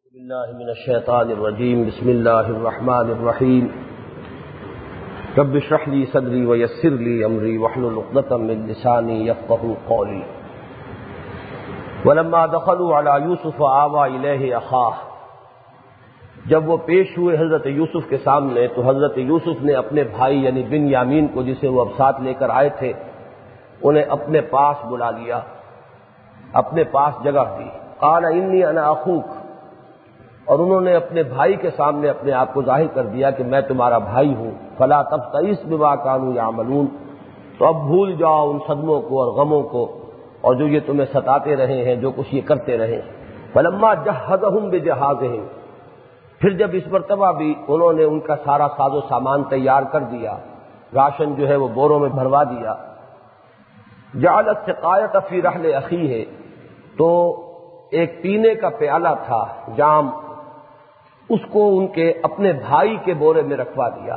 بالله من الشيطان الرجيم. بسم الله الرحمن الرحيم. رب اشرح لي صدري ويسر لي أمري واحلل عقدة من لساني يفقهوا قولي. ولما دخلوا على يوسف آوى إليه أخاه. جب وہ پیش ہوئے حضرت یوسف کے سامنے تو حضرت یوسف نے اپنے بھائی یعنی بنیامین کو، جسے وہ اب ساتھ لے کر آئے تھے، انہیں اپنے پاس بلا لیا، اپنے پاس جگہ دی. قال انی انا اخوک، اور انہوں نے اپنے بھائی کے سامنے اپنے آپ کو ظاہر کر دیا کہ میں تمہارا بھائی ہوں. فلا تبتئس بما كانوا يعملون، تو اب بھول جاؤ ان صدموں کو اور غموں کو اور جو یہ تمہیں ستاتے رہے ہیں، جو کچھ یہ کرتے رہے. فلما جهزهم بجهازهم، پھر جب اس مرتبہ بھی انہوں نے ان کا سارا ساز و سامان تیار کر دیا، راشن جو ہے وہ بوروں میں بھروا دیا. جعل السقایۃ فی رحل اخیہ، تو ایک پینے کا پیالہ تھا، جام، اس کو ان کے اپنے بھائی کے بورے میں رکھوا دیا.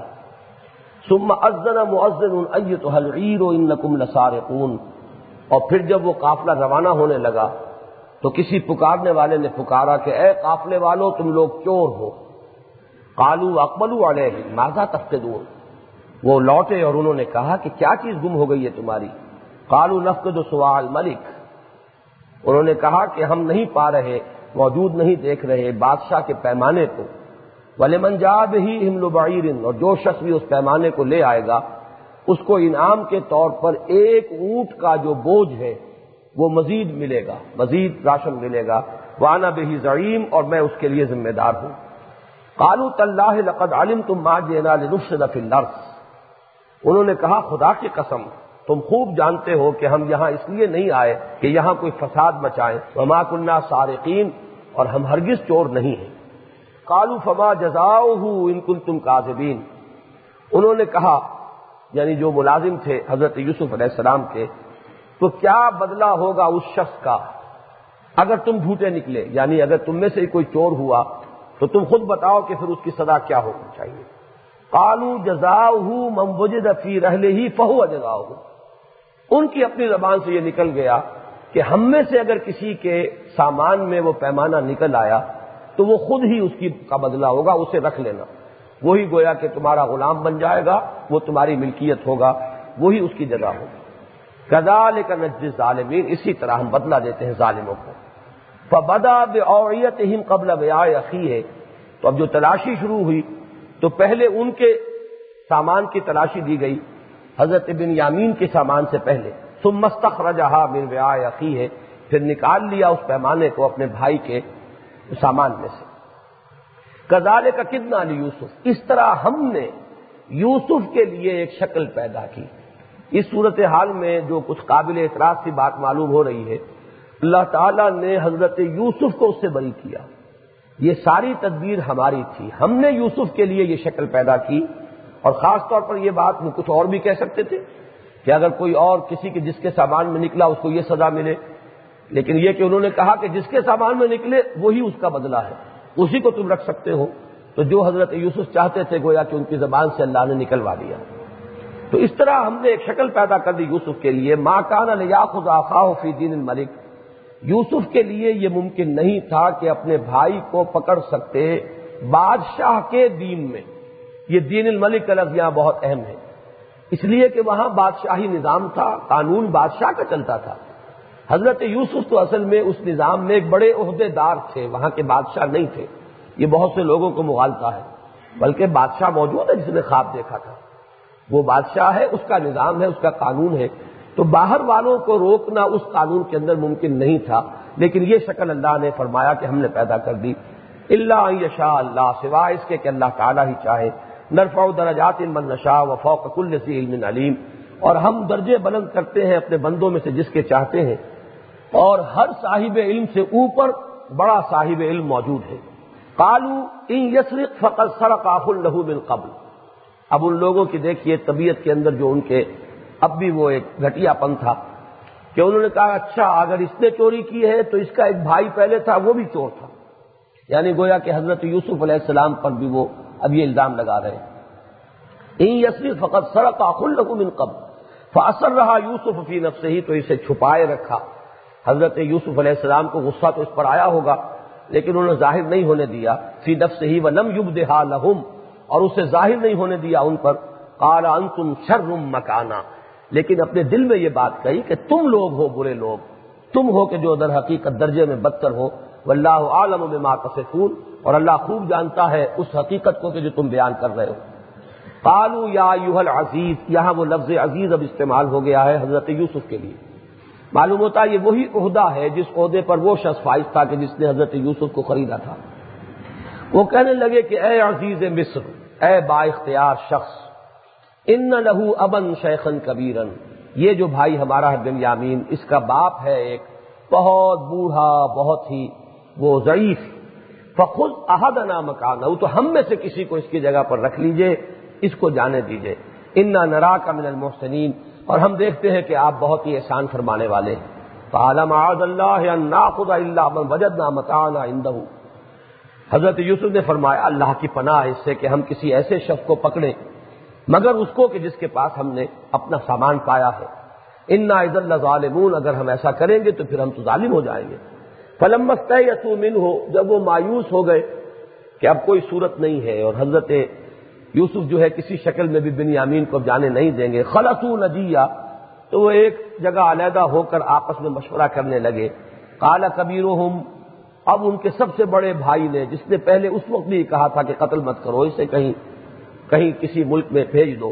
ثم اذن مؤذن ایتها العیر انکم لسارقون، اور پھر جب وہ قافلہ روانہ ہونے لگا تو کسی پکارنے والے نے پکارا کہ اے قافلے والو، تم لوگ چور ہو. قالوا اقبلوا علیہ ماذا تفقدون، وہ لوٹے اور انہوں نے کہا کہ کیا چیز گم ہو گئی ہے تمہاری. قالوا نفقد صواع الملک، انہوں نے کہا کہ ہم نہیں پا رہے، موجود نہیں دیکھ رہے بادشاہ کے پیمانے کو. وَلِمَنْ جَاءَ بِهِ حِمْلُ بَعِيرٍ، اور جو شخص بھی اس پیمانے کو لے آئے گا اس کو انعام کے طور پر ایک اونٹ کا جو بوجھ ہے وہ مزید ملے گا، مزید راشن ملے گا. وَأَنَا بِهِ زَعِيمٌ، اور میں اس کے لیے ذمہ دار ہوں. قَالُوا تَاللَّهِ لَقَدْ عَلِمْتُمْ مَا جِئْنَا لِنُفْسِدَ فِي الْأَرْضِ، انہوں نے کہا خدا کی قسم تم خوب جانتے ہو کہ ہم یہاں اس لیے نہیں آئے کہ یہاں کوئی فساد مچائیں. وَمَا كُنَّا سَارِقِينَ، اور ہم ہرگز چور نہیں ہیں. قَالُوا فَمَا جَزَاؤُهُ إِن كُنتُمْ كَاذِبِينَ، انہوں نے کہا، یعنی جو ملازم تھے حضرت یوسف علیہ السلام کے، تو کیا بدلہ ہوگا اس شخص کا اگر تم جھوٹے نکلے، یعنی اگر تم میں سے کوئی چور ہوا تو تم خود بتاؤ کہ پھر اس کی سزا کیا ہونی چاہیے. قَالُوا جَزَاؤُهُ مَنْ وُجِدَ فِي رَحْلِهِ فَهُوَ جَزَاؤُهُ، ان کی اپنی زبان سے یہ نکل گیا کہ ہم میں سے اگر کسی کے سامان میں وہ پیمانہ نکل آیا تو وہ خود ہی اس کی کا بدلہ ہوگا، اسے رکھ لینا، وہی گویا کہ تمہارا غلام بن جائے گا، وہ تمہاری ملکیت ہوگا، وہی اس کی جزا ہوگی. كَذَلِكَ نَجْزِي الظَّالِمِينَ، اسی طرح ہم بدلہ دیتے ہیں ظالموں کو. فَبَدَأَ بِأَوْعِيَتِهِمْ قَبْلَ وِعَاءِ أَخِيهِ، تو اب جو تلاشی شروع ہوئی تو پہلے ان کے سامان کی تلاشی دی گئی، حضرت بنیامین کے سامان سے پہلے. ثُمَّ اسْتَخْرَجَهَا مِنْ وِعَاءِ أَخِيهِ، پھر نکال لیا اس پیمانے کو اپنے بھائی کے سامان میں سے. كَذَلِكَ كِدْنَا لِيُوسُف، اس طرح ہم نے یوسف کے لیے ایک شکل پیدا کی. اس صورتحال میں جو کچھ قابل اعتراض سی بات معلوم ہو رہی ہے، اللہ تعالیٰ نے حضرت یوسف کو اس سے بری کیا. یہ ساری تدبیر ہماری تھی، ہم نے یوسف کے لیے یہ شکل پیدا کی. اور خاص طور پر یہ بات وہ کچھ اور بھی کہہ سکتے تھے کہ اگر کوئی اور کسی کے جس کے سامان میں نکلا اس کو یہ سزا ملے، لیکن یہ کہ انہوں نے کہا کہ جس کے سامان میں نکلے وہی اس کا بدلہ ہے، اسی کو تم رکھ سکتے ہو. تو جو حضرت یوسف چاہتے تھے گویا کہ ان کی زبان سے اللہ نے نکلوا دیا. تو اس طرح ہم نے ایک شکل پیدا کر دی یوسف کے لیے. ما کان لیاخذ اخاہ فی دین الملک، یوسف کے لیے یہ ممکن نہیں تھا کہ اپنے بھائی کو پکڑ سکتے بادشاہ کے دین میں. یہ دین الملک کا لفظ یہاں بہت اہم ہے، اس لیے کہ وہاں بادشاہی نظام تھا، قانون بادشاہ کا چلتا تھا. حضرت یوسف تو اصل میں اس نظام میں ایک بڑے عہدے دار تھے، وہاں کے بادشاہ نہیں تھے. یہ بہت سے لوگوں کو مغالطہ ہے، بلکہ بادشاہ موجود ہے جس نے خواب دیکھا تھا، وہ بادشاہ ہے، اس کا نظام ہے، اس کا قانون ہے. تو باہر والوں کو روکنا اس قانون کے اندر ممکن نہیں تھا، لیکن یہ شکل اللہ نے فرمایا کہ ہم نے پیدا کر دی. الا ان یشاء اللہ، سوائے اس کے کہ اللہ تعالیٰ ہی چاہے. نرفع درجات من نشاء وفوق كل ذی علم علیم، اور ہم درجے بلند کرتے ہیں اپنے بندوں میں سے جس کے چاہتے ہیں، اور ہر صاحب علم سے اوپر بڑا صاحب علم موجود ہے. قالوا ان یسرق فقد سرق اخ له من قبل، اب ان لوگوں کی دیکھیے طبیعت کے اندر جو ان کے اب بھی وہ ایک گھٹیا پن تھا کہ انہوں نے کہا اچھا اگر اس نے چوری کی ہے تو اس کا ایک بھائی پہلے تھا وہ بھی چور تھا، یعنی گویا کہ حضرت یوسف علیہ السلام پر بھی وہ اب یہ الزام لگا رہے ہیں. ان یسرق فقد سرق اخ له من قبل فاصرها یوسف فی نفسه، تو اسے چھپائے رکھا. حضرت یوسف علیہ السلام کو غصہ تو اس پر آیا ہوگا لیکن انہوں نے ظاہر نہیں ہونے دیا، فی نفسہ ولم یبدھا لہم، اور اسے ظاہر نہیں ہونے دیا ان پر، قال انتم شر مکانا، لیکن اپنے دل میں یہ بات کہی کہ تم لوگ ہو برے لوگ، تم ہو کہ جو در حقیقت درجے میں بدتر ہو، واللہ اعلم بما تصفون، اور اللہ خوب جانتا ہے اس حقیقت کو کہ جو تم بیان کر رہے ہو۔ قالوا یا ایھا العزیز، یہاں وہ لفظ عزیز اب استعمال ہو گیا ہے حضرت یوسف کے لیے۔ معلوم ہوتا ہے یہ وہی عہدہ ہے جس عہدے پر وہ شخص فائز تھا کہ جس نے حضرت یوسف کو خریدا تھا۔ وہ کہنے لگے کہ اے عزیز مصر، اے با اختیار شخص، ان لہ ابا شیخا کبیرا، یہ جو بھائی ہمارا ہے بنیامین، اس کا باپ ہے ایک بہت بوڑھا، بہت ہی وہ ضعیف، فخذ احدنا مکانہ، تو ہم میں سے کسی کو اس کی جگہ پر رکھ لیجئے، اس کو جانے دیجئے، انا نراک من المحسنین، اور ہم دیکھتے ہیں کہ آپ بہت ہی احسان فرمانے والے ہیں۔ قال معاذ اللہ ان ناخذ الا من وجدنا متاعنا عنده، حضرت یوسف نے فرمایا اللہ کی پناہ اس سے کہ ہم کسی ایسے شخص کو پکڑیں مگر اس کو کہ جس کے پاس ہم نے اپنا سامان پایا ہے، انا اذا لظالمون، اگر ہم ایسا کریں گے تو پھر ہم تو ظالم ہو جائیں گے۔ فلما استيئسوا منه، جب وہ مایوس ہو گئے کہ اب کوئی صورت نہیں ہے اور حضرت یوسف جو ہے کسی شکل میں بھی بنیامین کو جانے نہیں دیں گے، خلصوا نجیا، تو وہ ایک جگہ علیحدہ ہو کر آپس میں مشورہ کرنے لگے۔ قال کبیرہم، اب ان کے سب سے بڑے بھائی نے، جس نے پہلے اس وقت بھی کہا تھا کہ قتل مت کرو، اسے کہیں کسی ملک میں بھیج دو،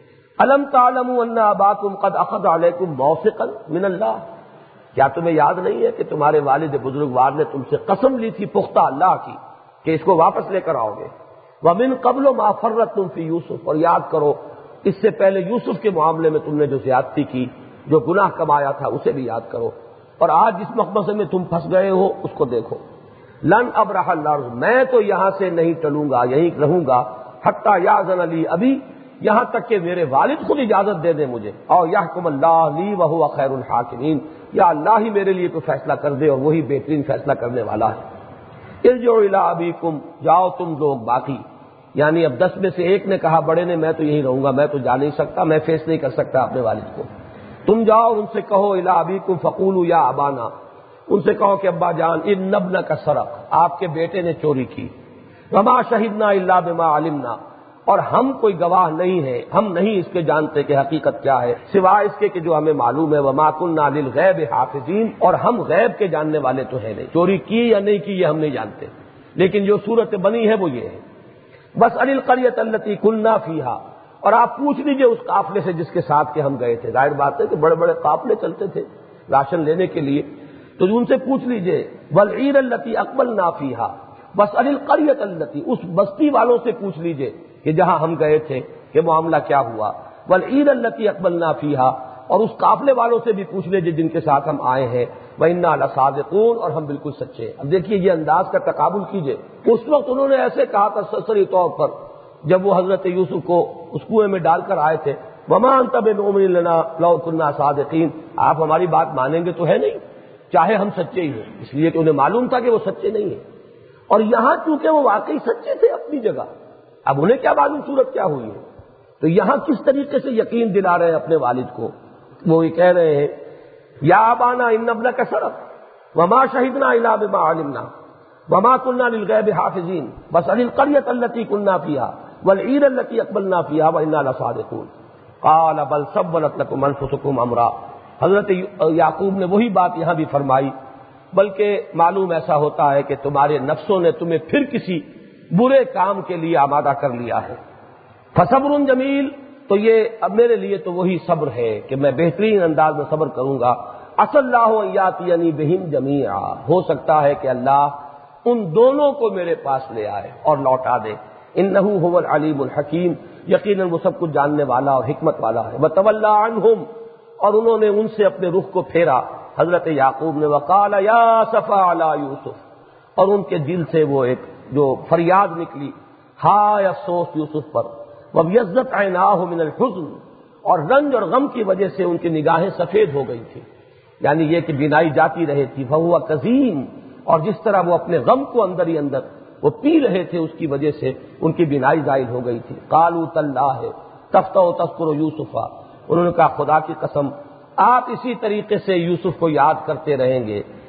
الم تعلموا ان اباکم قد اخذ علیکم موثقا من اللہ، کیا تمہیں یاد نہیں ہے کہ تمہارے والد بزرگوار نے تم سے قسم لی تھی پختہ اللہ کی کہ اس کو واپس لے کر آؤ گے، ومن قبل ما فرطتم فی یوسف، اور یاد کرو اس سے پہلے یوسف کے معاملے میں تم نے جو زیادتی کی، جو گناہ کمایا تھا، اسے بھی یاد کرو، اور آج جس مقبضے میں تم پھنس گئے ہو اس کو دیکھو۔ لن ابرح الارض، میں تو یہاں سے نہیں چلوں گا، یہیں رہوں گا، حتی یاذن لی ابی، یہاں تک کہ میرے والد خود اجازت دے دیں مجھے، اور یحکم اللہ لی وہو خیر الحاکمین، یا اللہ ہی میرے لیے کوئی فیصلہ کر دے اور وہی بہترین فیصلہ کرنے والا ہے۔ ارجعوا الی ابیکم، جاؤ تم لوگ باقی، یعنی اب 10 میں سے ایک نے کہا بڑے نے میں تو یہیں رہوں گا، میں تو جا نہیں سکتا، میں فیس نہیں کر سکتا اپنے والد کو، تم جاؤ اور ان سے کہو الی ابیکم فقولوا یا ابانا، ان سے کہو کہ ابا جان ان ابنک سرق، آپ کے بیٹے نے چوری کی، وما شہدنا الا بما علمنا، اور ہم کوئی گواہ نہیں ہے، ہم نہیں اس کے جانتے کہ حقیقت کیا ہے سوائے اس کے کہ جو ہمیں معلوم ہے، وما کنا للغیب حافظین، اور ہم غیب کے جاننے والے تو ہیں نہیں، چوری کی یا نہیں کی یہ ہم نہیں جانتے، لیکن جو صورت بنی ہے وہ یہ ہے۔ بس علی القریۃ التی کنا فیہا، اور آپ پوچھ لیجئے اس قافلے سے جس کے ساتھ کے ہم گئے تھے، ظاہر بات ہے کہ بڑے بڑے قافلے چلتے تھے راشن لینے کے لیے، تو ان سے پوچھ لیجئے، والعیر التی اقبلنا فیہا، بس علی القریۃ التی، اس بستی والوں سے پوچھ لیجئے کہ جہاں ہم گئے تھے کہ معاملہ کیا ہوا، والعیر التی اقبلنا فیہا، اور اس قافلے والوں سے بھی پوچھ لیجئے جن کے ساتھ ہم آئے ہیں، وَإِنَّا لَصَادِقُونَ، اور ہم بالکل سچے ہیں۔ اب دیکھیے یہ انداز کا تقابل کیجئے، اس وقت انہوں نے ایسے کہا تھا سرسری طور پر جب وہ حضرت یوسف کو اس کنویں میں ڈال کر آئے تھے، وَمَا أَنْتَ بِمُؤْمِنٍ لَنَا لَوْ كُنَّا صَادِقِينَ، آپ ہماری بات مانیں گے تو ہے نہیں چاہے ہم سچے ہی ہیں، اس لیے کہ انہیں معلوم تھا کہ وہ سچے نہیں ہیں، اور یہاں چونکہ وہ واقعی سچے تھے اپنی جگہ، اب انہیں کیا معلوم صورت کیا ہوئی ہے، تو یہاں کس طریقے سے یقین دلا رہے ہیں اپنے والد کو، وہ یہ کہہ رہے ہیں یا ابانا ان ابنک سرق وما شہدنا الا بما علمنا وما كنا للغیب حافظین بس علی القریۃ التی کنا فیہا والعیر التی اقبلنا فیہا وانا لصادقون قال بل سولت لكم انفسكم امرا، حضرت یعقوب نے وہی بات یہاں بھی فرمائی، بلکہ معلوم ایسا ہوتا ہے کہ تمہارے نفسوں نے تمہیں پھر کسی برے کام کے لیے آمادہ کر لیا ہے، فصبر جمیل، تو یہ اب میرے لیے تو وہی صبر ہے کہ میں بہترین انداز میں صبر کروں گا، عسى اللہ ان یاتینی بہم جمیعا، ہو سکتا ہے کہ اللہ ان دونوں کو میرے پاس لے آئے اور لوٹا دے، انہ هو العلیم الحکیم، یقیناً وہ سب کچھ جاننے والا اور حکمت والا ہے، وتولی عنہم، اور انہوں نے ان سے اپنے رخ کو پھیرا حضرت یعقوب نے، وقال یا اسفا علی یوسف، اور ان کے دل سے وہ ایک جو فریاد نکلی، ہائے افسوس یوسف پر، وَابْيَضَّتْ عَيْنَاهُ مِنَ الْحُزْنِ، اور رنج اور غم کی وجہ سے ان کی نگاہیں سفید ہو گئی تھی، یعنی یہ کہ بینائی جاتی رہے تھی، فَهُوَ كَظِيمٌ، اور جس طرح وہ اپنے غم کو اندر ہی اندر وہ پی رہے تھے اس کی وجہ سے ان کی بینائی زائل ہو گئی تھی، قَالُوا تَاللَّهِ تَفْتَحُ تَذْكُرُ يُوسُفَ، انہوں نے کہا خدا کی قسم آپ اسی طریقے سے یوسف کو یاد کرتے رہیں گے،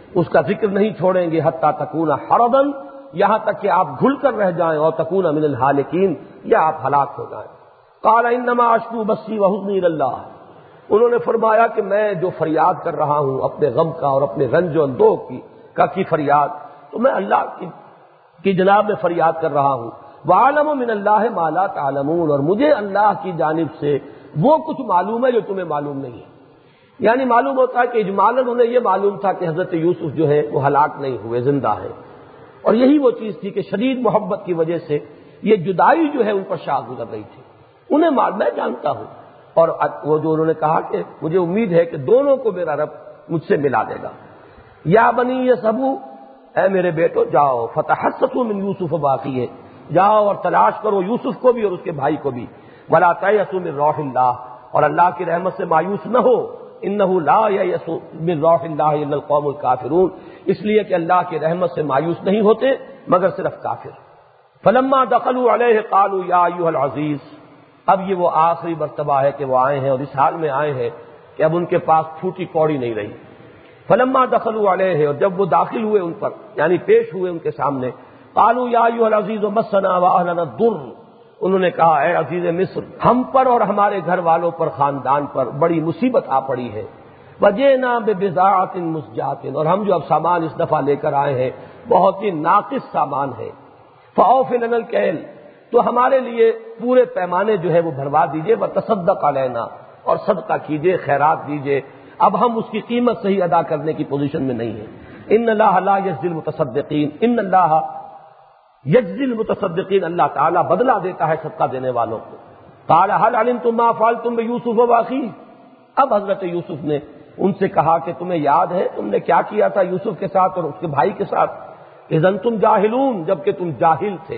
اس کا ذکر نہیں چھوڑیں گے حتی تکون حربا، یہاں تک کہ آپ گھل کر رہ جائیں، اور تکون من الہالکین، یا آپ ہلاک ہو جائیں۔ قال انما اشکو بثی وحزنی الی اللہ، انہوں نے فرمایا کہ میں جو فریاد کر رہا ہوں اپنے غم کا اور اپنے رنج و اندوہ کی فریاد، تو میں اللہ کی جناب میں فریاد کر رہا ہوں۔ وَأَعْلَمُ مِنَ اللَّهِ مَا لَا تَعْلَمُونَ، اور مجھے اللہ کی جانب سے وہ کچھ معلوم ہے جو تمہیں معلوم نہیں ہے۔ یعنی معلوم ہوتا ہے کہ اجمالاً انہیں یہ معلوم تھا کہ حضرت یوسف جو ہے وہ ہلاک نہیں ہوئے، زندہ ہیں، اور یہی وہ چیز تھی کہ شدید محبت کی وجہ سے یہ جدائی جو ہے ان پر شاہ گزر رہی تھی۔ انہیں میں جانتا ہوں، اور وہ جو انہوں نے کہا کہ مجھے امید ہے کہ دونوں کو میرا رب مجھ سے ملا دے گا۔ یا بنی یسبو، اے میرے بیٹو جاؤ، فتحسسوا من یوسف باقی ہے، جاؤ اور تلاش کرو یوسف کو بھی اور اس کے بھائی کو بھی، ولا تیأسوا من روح اللہ، اور اللہ کی رحمت سے مایوس نہ ہو، انہ لا ییأس من روح اللہ الا القوم الکافرون، اس لیے کہ اللہ کی رحمت سے مایوس نہیں ہوتے مگر صرف کافر۔ فلما دخلوا علیہ قالوا یا ایھا العزیز، اب یہ وہ آخری مرتبہ ہے کہ وہ آئے ہیں، اور اس حال میں آئے ہیں کہ اب ان کے پاس پھوٹی کوڑی نہیں رہی۔ فلما دخلوا علیہ، اور جب وہ داخل ہوئے ان پر، یعنی پیش ہوئے ان کے سامنے، قالوا یا ایھا العزیز مسنا واہلنا الضر، انہوں نے کہا اے عزیز مصر، ہم پر اور ہمارے گھر والوں پر، خاندان پر بڑی مصیبت آ پڑی ہے، وجئنا ببضاعۃ مزجاۃ، اور ہم جو اب سامان اس دفعہ لے کر آئے ہیں بہت ہی ناقص سامان ہے، فاوف لنا الکیل، تو ہمارے لیے پورے پیمانے جو ہے وہ بھروا دیجئے، وتصدق علینا، اور صدقہ کیجئے، خیرات دیجئے، اب ہم اس کی قیمت صحیح ادا کرنے کی پوزیشن میں نہیں ہیں۔ ان اللہ لا یجزی المتصدقین، ان اللہ یجزی المتصدقین، اللہ تعالیٰ بدلہ دیتا ہے صدقہ دینے والوں کو۔ قال هل علمتم ما فعلتم بیوسف واخیہ، اب حضرت یوسف نے ان سے کہا کہ تمہیں یاد ہے تم نے کیا کیا تھا یوسف کے ساتھ اور اس کے بھائی کے ساتھ، اذ انتم جاہلون، جبکہ تم جاہل تھے۔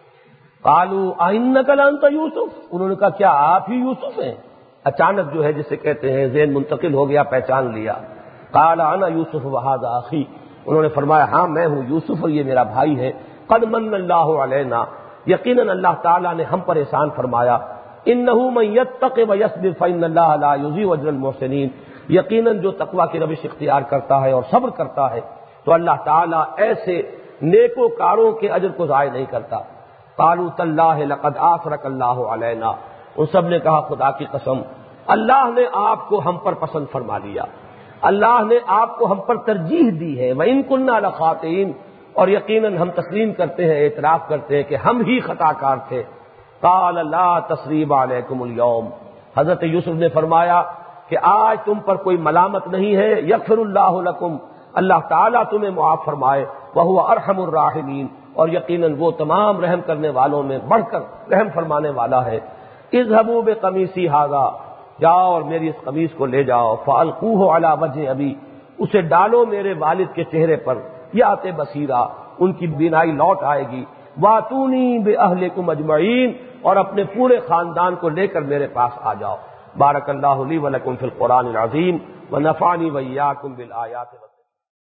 قالوا ائنک لانت یوسف، انہوں نے کہا کیا آپ ہی یوسف ہیں؟ اچانک جو ہے جسے کہتے ہیں ذہن منتقل ہو گیا، پہچان لیا۔ قال انا یوسف وھذا اخی، انہوں نے فرمایا ہاں میں ہوں یوسف اور یہ میرا بھائی ہے۔ قد من اللہ علینا، یقیناً اللہ تعالیٰ نے ہم پر احسان فرمایا۔ انہ من یتق ویصبر فإن اللہ لا یضیع اجر المحسنین، یقیناً جو تقوی کی روش اختیار کرتا ہے اور صبر کرتا ہے تو اللہ تعالیٰ ایسے نیکوکاروں کے اجر کو ضائع نہیں کرتا۔ قالوا تاللہ لقد آثرک اللہ علینا، ان سب نے کہا خدا کی قسم اللہ نے آپ کو ہم پر پسند فرما لیا، اللہ نے آپ کو ہم پر ترجیح دی ہے۔ وَإِن كُنَّا لَخَاطِئِينَ، اور یقیناً ہم تسلیم کرتے ہیں، اعتراف کرتے ہیں کہ ہم ہی خطا کار تھے۔ قال لا تثریب علیکم اليوم، حضرت یوسف نے فرمایا کہ آج تم پر کوئی ملامت نہیں ہے، یغفر اللہ لکم، اللہ تعالیٰ تمہیں معاف فرمائے، وہو ارحم الراحمین، اور یقیناً وہ تمام رحم کرنے والوں میں بڑھ کر رحم فرمانے والا ہے۔ اذهبوا بقمیصی ھذا، جاؤ اور میری اس قمیص کو لے جاؤ، فالقوہ علی وجہ ابی، اسے ڈالو میرے والد کے چہرے پر، یات بصیرا، ان کی بینائی لوٹ آئے گی، واتونی باہلکم اجمعین، اور اپنے پورے خاندان کو لے کر میرے پاس آ جاؤ۔ بارک اللہ لی ولکم فی القرآن العظیم ونفعنی وإیاکم بالآیات